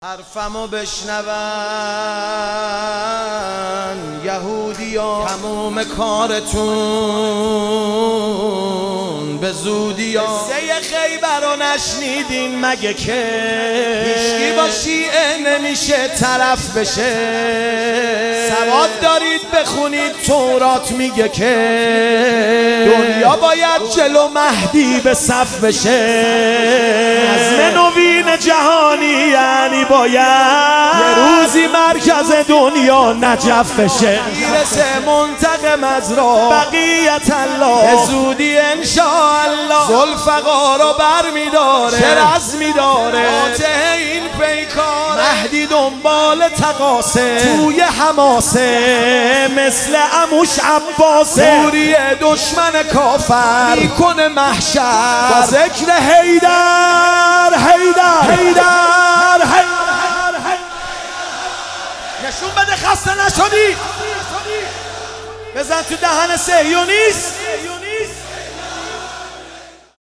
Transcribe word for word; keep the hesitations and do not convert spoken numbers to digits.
حرفمو بشنون یهودیا، تموم کارتون به زودیا. قصه خیبر رو نشنیدین مگه که هیچکی با شیعه نمیشه طرف بشه؟ سواد دارید بخونید تورات میگه که دنیا باید جلو مهدی به صف بشه. نظم نوین جهانی یعنی باید یه روزی مرکز دنیا نجف بشه. میرسه منتقم از راه بقیت الله، به زودی انشاءالله ذوالفقار رو بر میداره، چه رزمی داره آته این پیکار. مهدی دنبال تقاسه توی حماسه، مثل عموش عباسه نوری دشمن کافر میکنه محشر با ذکر حیدر حیدر حیدر حیدر. نشون بده خسته نشدی، بزن تو دهن صهیونیست.